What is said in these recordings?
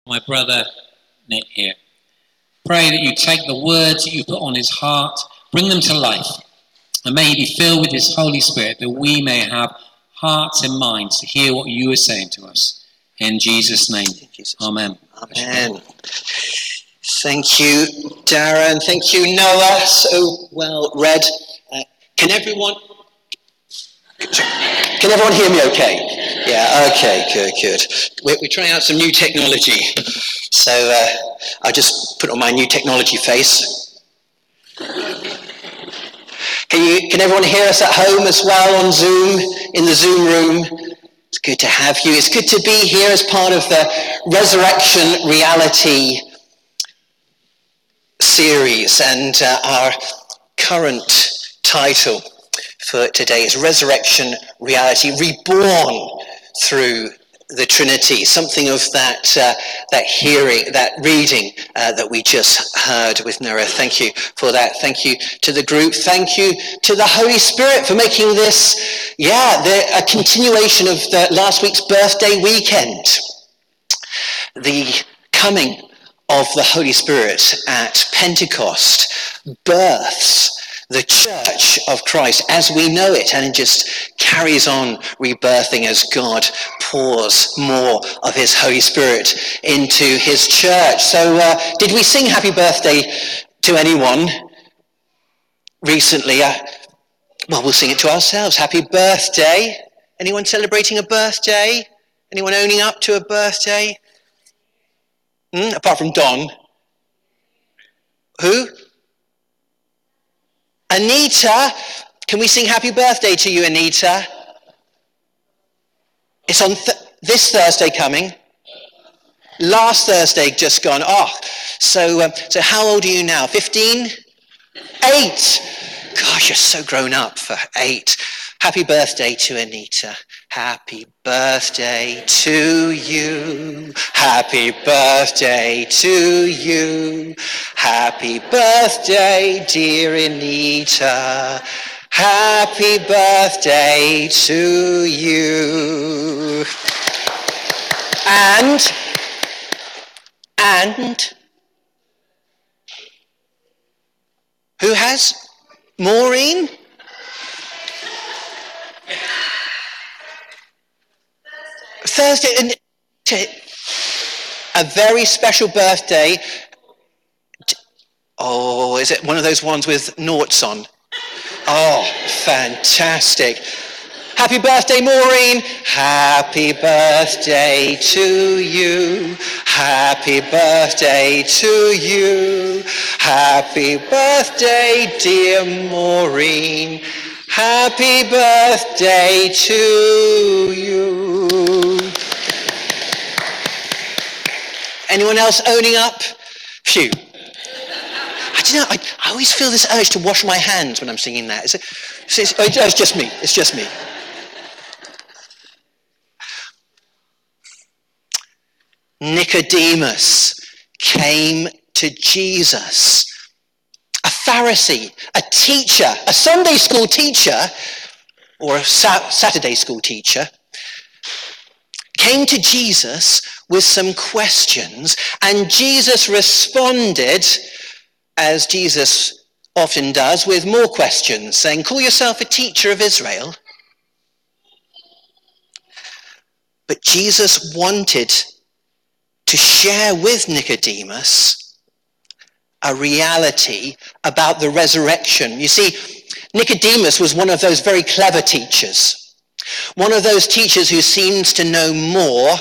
My brother Nick here. Pray that you take the words that you put on his heart, bring them to life, and may he be filled with his Holy Spirit, that we may have hearts and minds to hear what you are saying to us. In Jesus' name, amen. Amen. Thank you, Darren. Thank you, Noah. So well read. Can everyone hear me okay? Yeah, okay, good. We're trying out some new technology. So I'll just put on my new technology face. Can everyone hear us at home as well on Zoom, in the Zoom room? It's good to have you. It's good to be here as part of the Resurrection Reality series, and our current title for today is Resurrection Reality, reborn through the Trinity. Something of that reading that we just heard with Noah. Thank you for that. Thank you to the group. Thank you to the Holy Spirit for making this, a continuation of last week's birthday weekend. The coming of the Holy Spirit at Pentecost births the Church of Christ as we know it, and it just carries on rebirthing as God pours more of his Holy Spirit into his church. So did we sing happy birthday to anyone recently? Well, we'll sing it to ourselves. Happy birthday. Anyone celebrating a birthday? Anyone owning up to a birthday? Apart from Don. Who? Anita. Can we sing happy birthday to you, Anita? It's on this Thursday coming. Last Thursday just gone. So how old are you now? 15? 8. Gosh, you're so grown up for 8. Happy birthday to Anita. Happy birthday to you. Happy birthday to you. Happy birthday, dear Anita. Happy birthday to you. And who has? Maureen? Thursday, a very special birthday. Oh, is it one of those ones with noughts on? Oh, fantastic. Happy birthday, Maureen. Happy birthday to you. Happy birthday to you. Happy birthday, dear Maureen. Happy birthday to you. Anyone else owning up? Phew. I don't know, I always feel this urge to wash my hands when I'm singing that. It's just me. It's just me. Nicodemus came to Jesus. A Pharisee, a teacher, a Sunday school teacher, or a Saturday school teacher, came to Jesus with some questions, and Jesus responded, as Jesus often does, with more questions, saying, "Call yourself a teacher of Israel?" But Jesus wanted to share with Nicodemus a reality about the resurrection. You see, Nicodemus was one of those very clever teachers, one of those teachers who seems to know more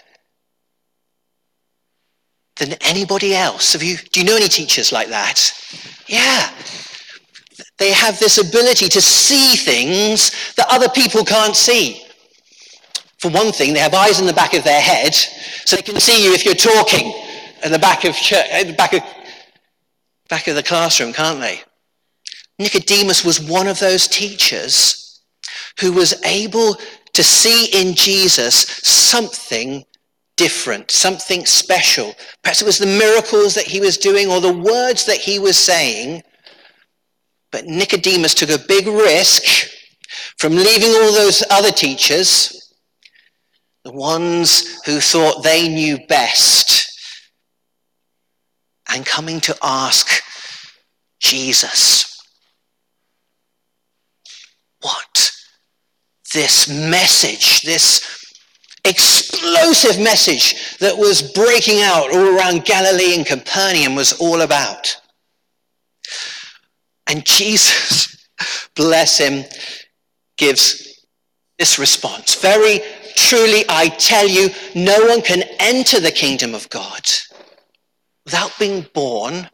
than anybody else. Do you know any teachers like that? Yeah. They have this ability to see things that other people can't see. For one thing, they have eyes in the back of their head, so they can see you if you're talking at the back of the classroom, can't they? Nicodemus was one of those teachers who was able to see in Jesus something different, something special. Perhaps it was the miracles that he was doing or the words that he was saying. But Nicodemus took a big risk from leaving all those other teachers, the ones who thought they knew best, I'm coming to ask Jesus what this message, this explosive message that was breaking out all around Galilee and Capernaum was all about. And Jesus, bless him, gives this response. Very truly, I tell you, no one can enter the kingdom of God without being born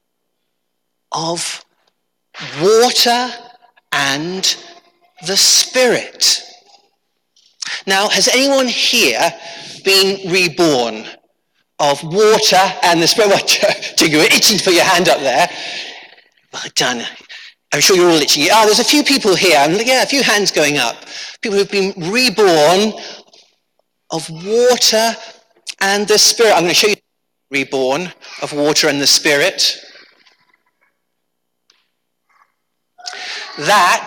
of water and the Spirit. Now, has anyone here been reborn of water and the Spirit? Well, you were itching to put your hand up there. Well done. I'm sure you're all itching. Oh, there's a few people here. A few hands going up. People who've been reborn of water and the Spirit. I'm going to show you reborn of water and the Spirit. That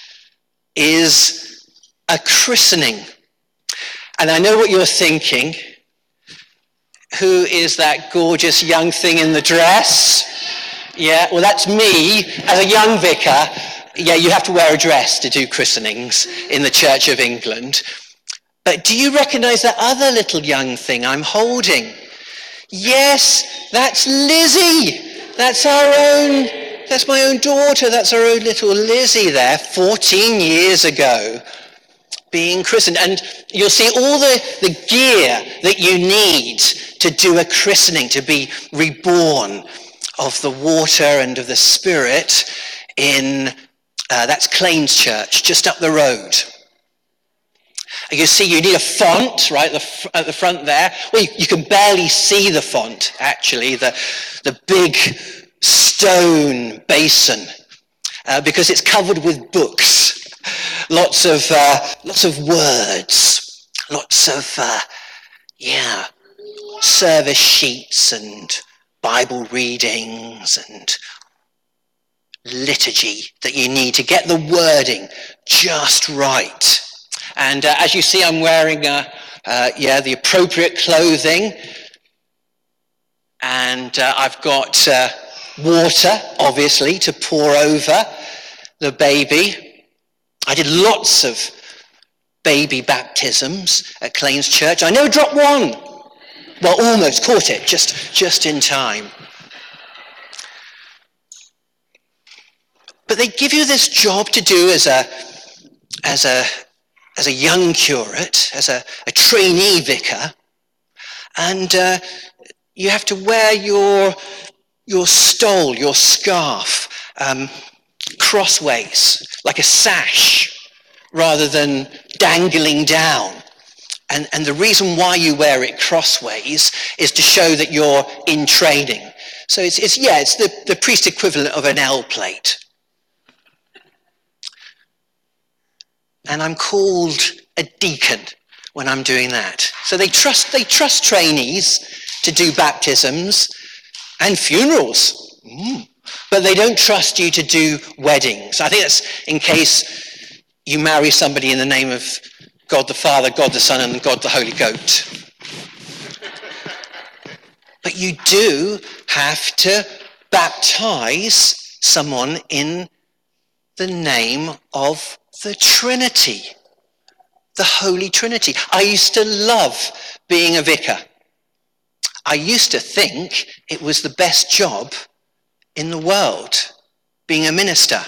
is a christening. And I know what you're thinking. Who is that gorgeous young thing in the dress? Yeah, well, that's me as a young vicar. Yeah, you have to wear a dress to do christenings in the Church of England. But do you recognize that other little young thing I'm holding? Yes, that's Lizzie. That's my own daughter. That's our own little Lizzie there, 14 years ago, being christened. And you'll see all the gear that you need to do a christening, to be reborn of the water and of the Spirit in, that's Claines Church, just up the road. You see, you need a font, right, at the front there. Well, you can barely see the font, actually, the big stone basin, because it's covered with books. Lots of words, lots of, service sheets and Bible readings and liturgy that you need to get the wording just right. And as you see, I'm wearing the appropriate clothing, and I've got water, obviously, to pour over the baby. I did lots of baby baptisms at Claines Church. I never dropped one. Well, almost caught it, just in time. But they give you this job to do as a young curate, as a trainee vicar, and you have to wear your stole, your scarf, crossways, like a sash, rather than dangling down. And the reason why you wear it crossways is to show that you're in training. So it's the priest equivalent of an L plate. And I'm called a deacon when I'm doing that. So they trust trainees to do baptisms and funerals. But they don't trust you to do weddings. I think that's in case you marry somebody in the name of God the Father, God the Son, and God the Holy Goat. But you do have to baptize someone in the name of the Trinity, the Holy Trinity. I used to love being a vicar. I used to think it was the best job in the world, being a minister.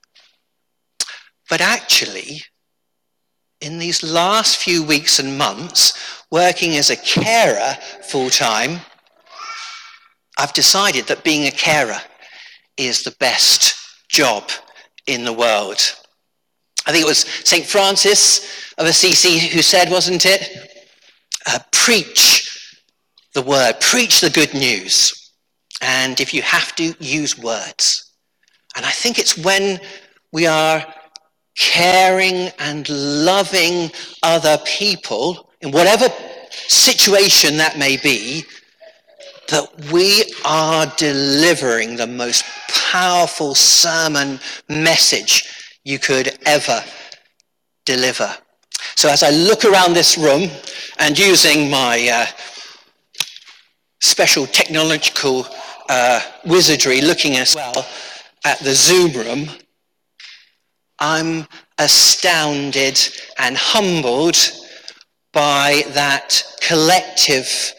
But actually, in these last few weeks and months, working as a carer full-time, I've decided that being a carer is the best job in the world. I think it was St. Francis of Assisi who said, wasn't it? Preach the word, preach the good news. And if you have to, use words. And I think it's when we are caring and loving other people, in whatever situation that may be, that we are delivering the most powerful sermon message you could ever deliver. So as I look around this room and using my special technological wizardry looking as well at the Zoom room, I'm astounded and humbled by that collective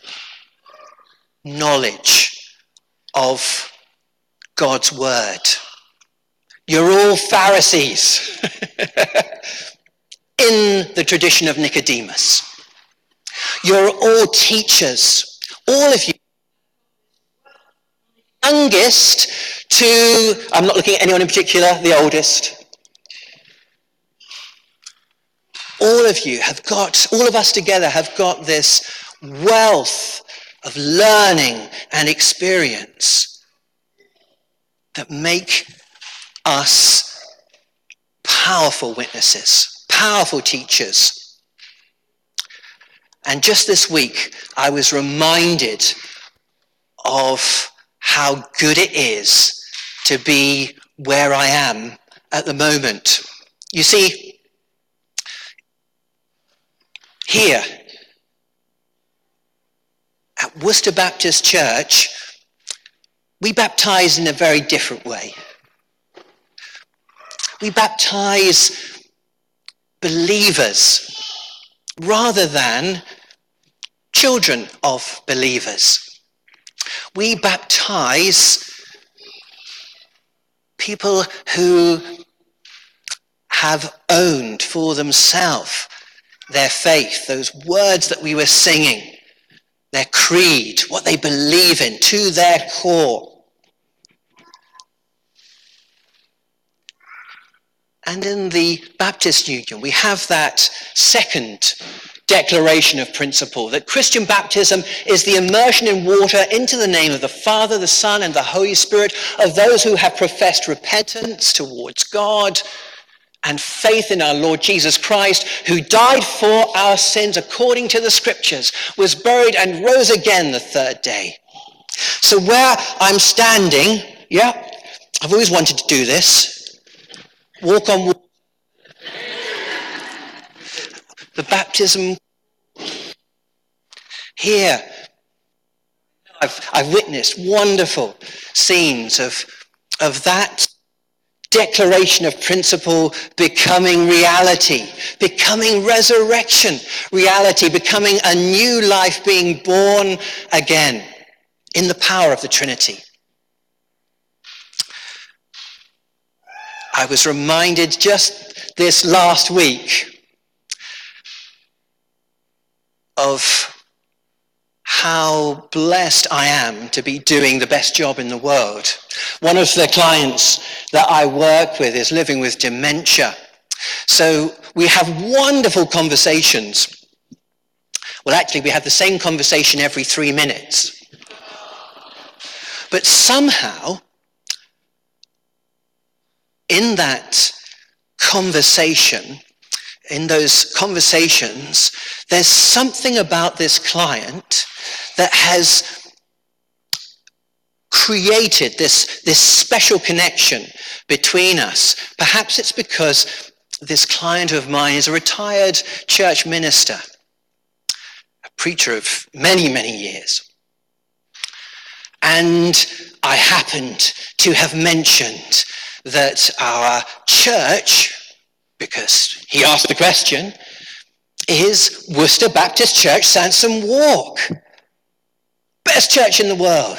knowledge of God's word. You're all Pharisees in the tradition of Nicodemus. You're all teachers, all of you. Youngest to, I'm not looking at anyone in particular, the oldest. All of you have got, all of us together have got this wealth of learning and experience that make us powerful witnesses, powerful teachers. And just this week, I was reminded of how good it is to be where I am at the moment. You see, here at Worcester Baptist Church, we baptize in a very different way. We baptize believers rather than children of believers. We baptize people who have owned for themselves their faith, those words that we were singing, their creed, what they believe in to their core. And in the Baptist Union, we have that second declaration of principle, that Christian baptism is the immersion in water into the name of the Father, the Son, and the Holy Spirit of those who have professed repentance towards God and faith in our Lord Jesus Christ, who died for our sins according to the Scriptures, was buried and rose again the third day. So where I'm standing, I've always wanted to do this. Walk on water. The baptism here. I've witnessed wonderful scenes of that declaration of principle becoming reality, becoming resurrection reality, becoming a new life being born again in the power of the Trinity. I was reminded just this last week of how blessed I am to be doing the best job in the world. One of the clients that I work with is living with dementia. So we have wonderful conversations. Well, actually, we have the same conversation every 3 minutes. But somehow, in that conversation, in those conversations, there's something about this client that has created this special connection between us. Perhaps it's because this client of mine is a retired church minister, a preacher of many, many years. And I happened to have mentioned that our church, because he asked the question, is Worcester Baptist Church, Sansom Walk. Best church in the world.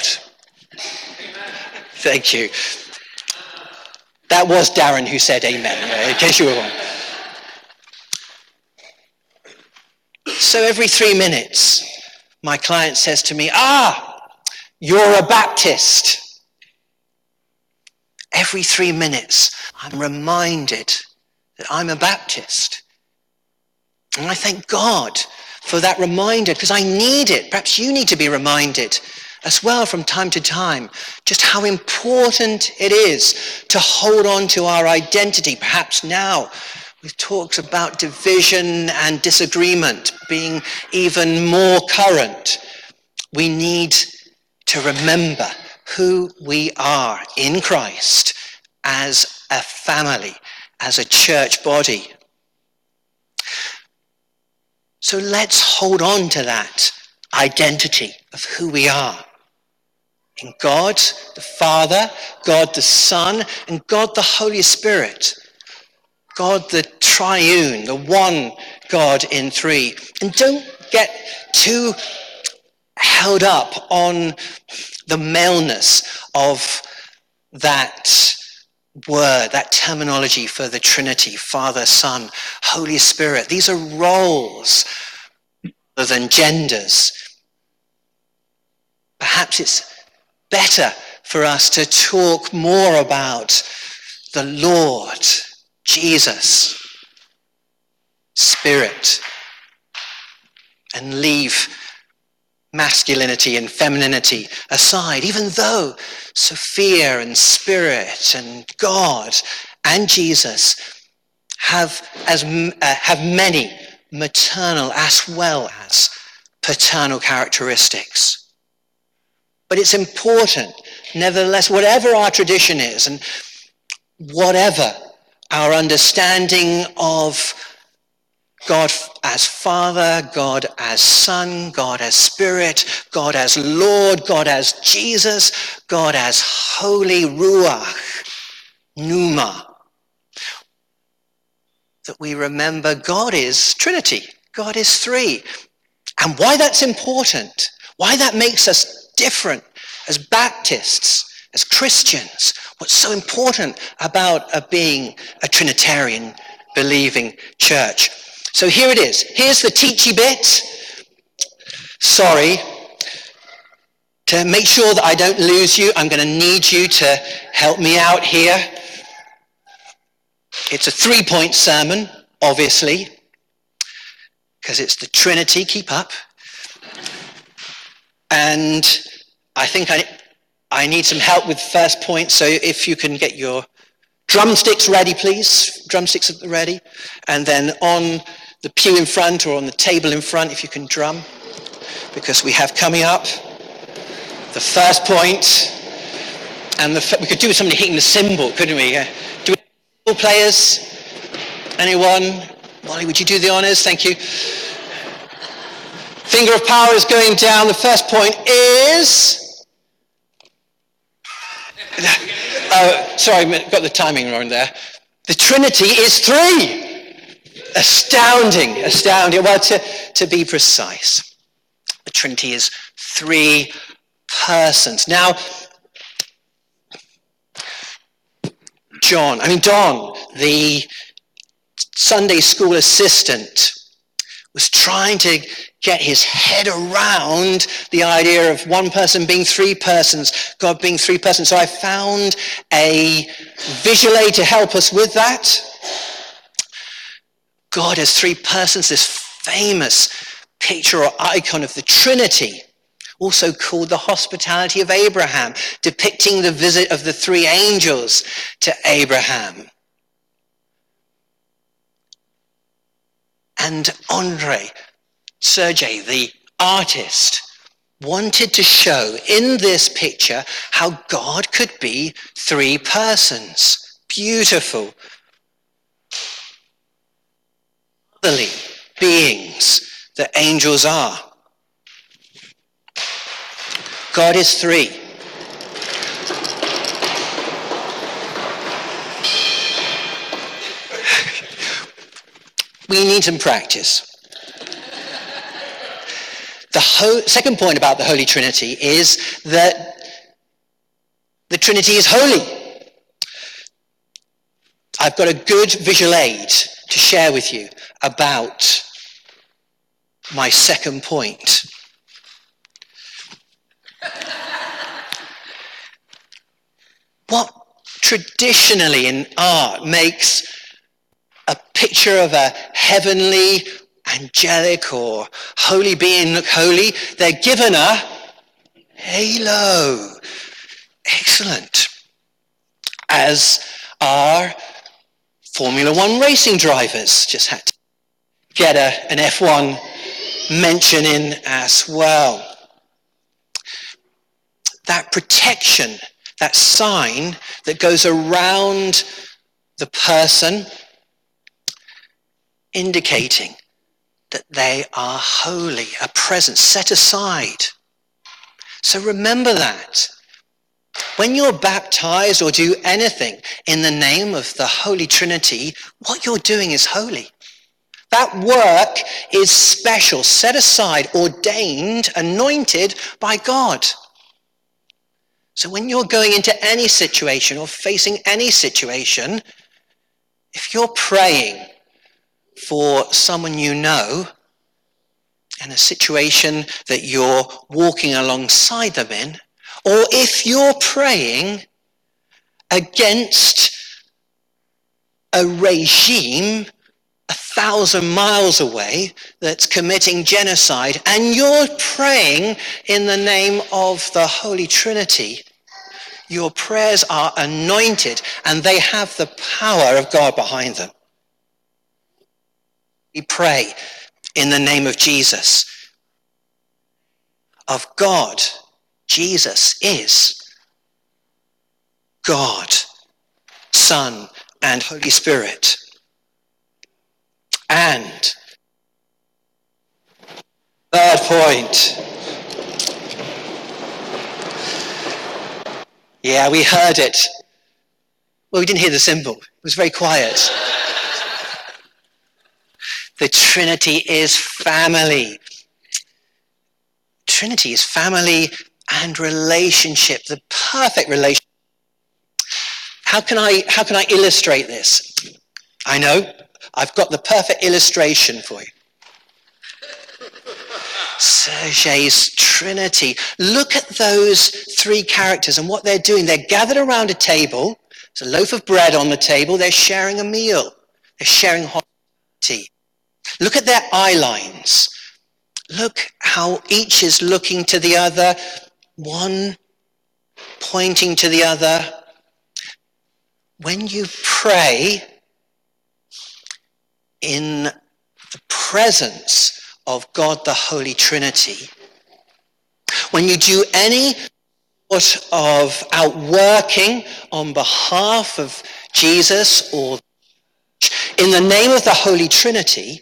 Thank you. That was Darren who said amen, in case you were wrong. So every 3 minutes, my client says to me, you're a Baptist. Every 3 minutes, I'm reminded that I'm a Baptist. And I thank God for that reminder, because I need it. Perhaps you need to be reminded as well from time to time just how important it is to hold on to our identity. Perhaps now with talks about division and disagreement being even more current, we need to remember who we are in Christ as a family, as a church body. So let's hold on to that identity of who we are in God the Father, God the Son, and God the Holy Spirit. God the triune, the one God in three. And don't get too held up on the maleness of that word, that terminology for the Trinity, Father, Son, Holy Spirit. These are roles rather than genders. Perhaps it's better for us to talk more about the Lord, Jesus, Spirit, and leave masculinity and femininity aside, even though Sophia and Spirit and God and Jesus have many maternal as well as paternal characteristics. But it's important, nevertheless, whatever our tradition is and whatever our understanding of God as Father, God as Son, God as Spirit, God as Lord, God as Jesus, God as Holy Ruach, Pneuma, that we remember God is Trinity, God is three. And why that's important, why that makes us different as Baptists, as Christians, what's so important about being a Trinitarian believing church. So here it is. Here's the teachy bit. Sorry. To make sure that I don't lose you, I'm going to need you to help me out here. It's a 3-point sermon, obviously, because it's the Trinity. Keep up. And I think I need some help with the first point, so if you can get your drumsticks ready, please. Drumsticks at the ready. And then on the pew in front or on the table in front, if you can drum, because we have coming up the first point. And we could do with somebody hitting the cymbal, couldn't we? Do we have players? Anyone? Molly, would you do the honors? Thank you. Finger of power is going down. The first point is... sorry, got the timing wrong there. The Trinity is three. Astounding. Well, to be precise, the Trinity is three persons. Now, Don, the Sunday school assistant, was trying to get his head around the idea of one person being three persons, God being three persons. So I found a visual aid to help us with that. God as three persons, this famous picture or icon of the Trinity, also called the Hospitality of Abraham, depicting the visit of the three angels to Abraham. And Sergei, the artist, wanted to show in this picture how God could be three persons. Beautiful, otherly beings that angels are. God is three. We need some practice. The second point about the Holy Trinity is that the Trinity is holy. I've got a good visual aid to share with you about my second point. What traditionally in art makes a picture of a heavenly, angelic, or holy being look holy? They're given a halo. Excellent. As are Formula One racing drivers. Just had to get an F1 mention in as well. That protection, that sign that goes around the person, indicating that they are holy, a presence set aside. So remember that. When you're baptized or do anything in the name of the Holy Trinity, what you're doing is holy. That work is special, set aside, ordained, anointed by God. So when you're going into any situation or facing any situation, if you're praying for someone you know in a situation that you're walking alongside them in, or if you're praying against a regime 1,000 miles away that's committing genocide, and you're praying in the name of the Holy Trinity, your prayers are anointed and they have the power of God behind them. We pray in the name of Jesus, of God. Jesus is God, Son, and Holy Spirit. And third point. Yeah, we heard it. Well, we didn't hear the symbol. It was very quiet. The Trinity is family. Trinity is family and relationship, the perfect relationship. How can I illustrate this? I know, I've got the perfect illustration for you. Sergei's Trinity. Look at those three characters and what they're doing. They're gathered around a table. There's a loaf of bread on the table. They're sharing a meal. They're sharing hospitality. Look at their eye lines. Look how each is looking to the other, one pointing to the other. When you pray in the presence of God the Holy Trinity, when you do any sort of outworking on behalf of Jesus or in the name of the Holy Trinity,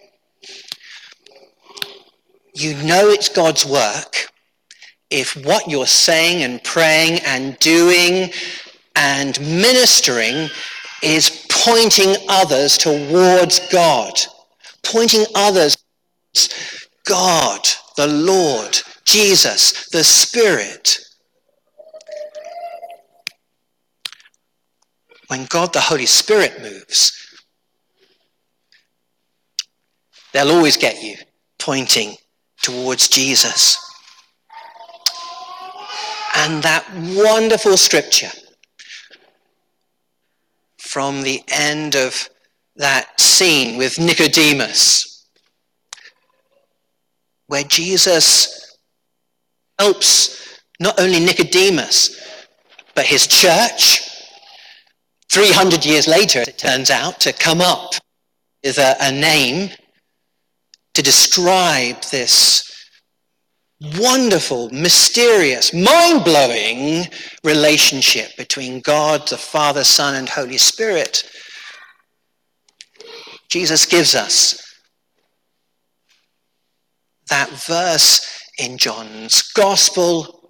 you know it's God's work if what you're saying and praying and doing and ministering is pointing others towards God, pointing others towards God, the Lord, Jesus, the Spirit. When God, the Holy Spirit, moves, they'll always get you pointing towards Jesus. And that wonderful scripture from the end of that scene with Nicodemus, where Jesus helps not only Nicodemus, but his church, 300 years later, it turns out, to come up with a name to describe this wonderful, mysterious, mind-blowing relationship between God, the Father, Son, and Holy Spirit. Jesus gives us that verse in John's Gospel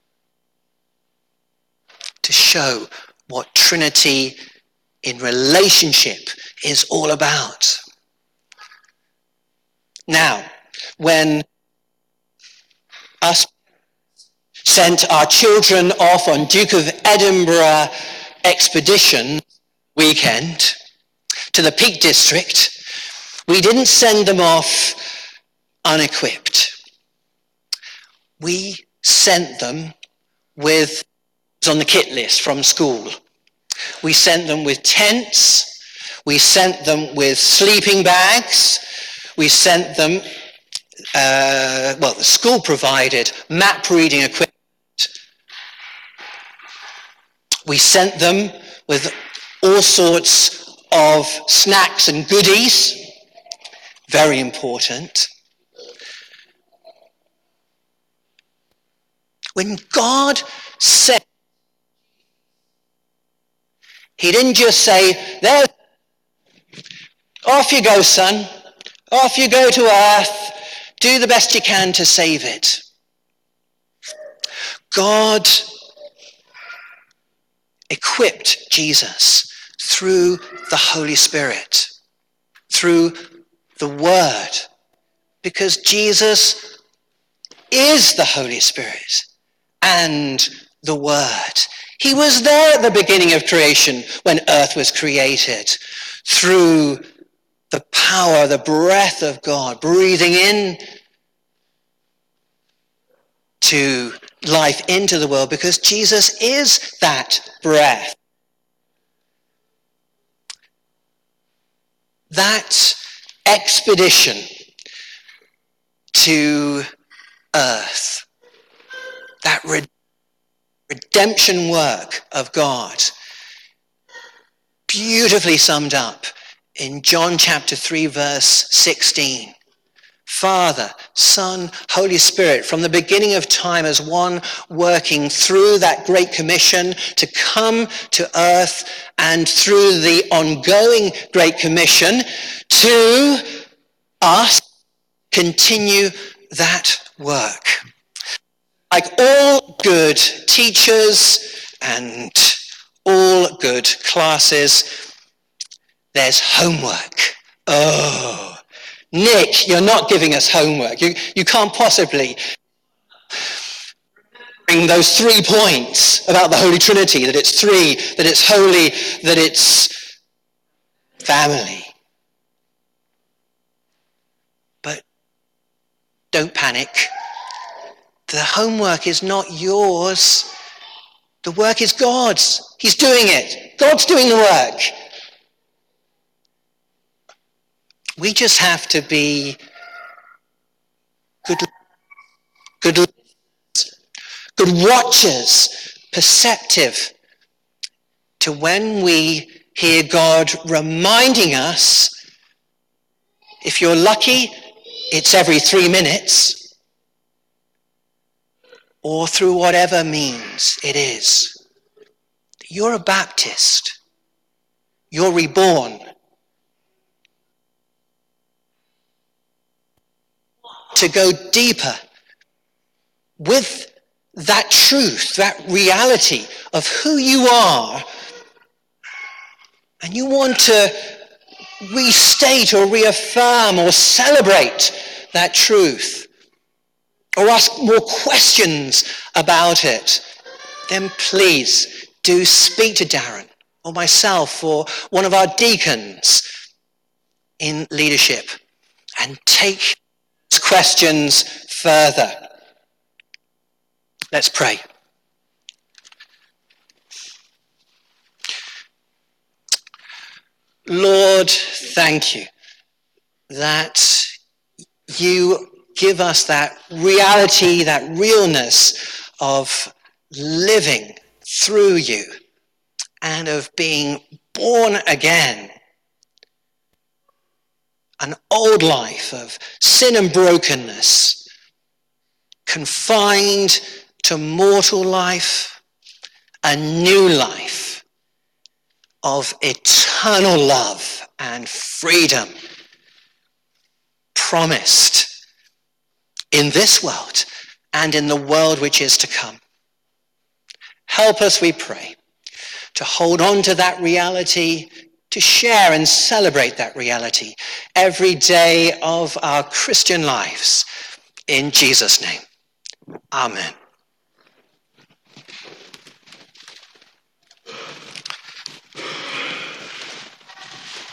to show what Trinity in relationship is all about. Now, when us sent our children off on Duke of Edinburgh expedition weekend to the Peak District, we didn't send them off unequipped. We sent them with on the kit list from school. We sent them with tents. We sent them with sleeping bags. We sent them, the school provided map reading equipment. We sent them with all sorts of snacks and goodies. Very important. When God said, he didn't just say, there, off you go, son. Off you go to earth. Do the best you can to save it. God equipped Jesus through the Holy Spirit, through the Word, because Jesus is the Holy Spirit and the Word. He was there at the beginning of creation when earth was created, through the power, the breath of God, breathing in to life into the world, because Jesus is that breath. That expedition to earth, that redemption work of God, beautifully summed up in John chapter 3, verse 16. Father, Son, Holy Spirit, from the beginning of time as one, working through that great commission to come to earth, and through the ongoing great commission to us, continue that work. Like all good teachers and all good classes, there's homework. Oh, Nick, you're not giving us homework. You can't possibly bring those 3 points about the Holy Trinity, that it's three, that it's holy, that it's family. But don't panic. The homework is not yours. The work is God's. He's doing it. God's doing the work. We just have to be good watchers, perceptive to when we hear God reminding us. If you're lucky, it's every 3 minutes, or through whatever means it is. You're a Baptist. You're reborn. To go deeper with that truth, that reality of who you are, and you want to restate or reaffirm or celebrate that truth, or ask more questions about it, then please do speak to Darren or myself or one of our deacons in leadership and take questions further. Let's pray. Lord, thank you that you give us that reality, that realness of living through you and of being born again. An old life of sin and brokenness, confined to mortal life, a new life of eternal love and freedom promised in this world and in the world which is to come. Help us, we pray, to hold on to that reality, to share and celebrate that reality every day of our Christian lives. In Jesus' name, amen.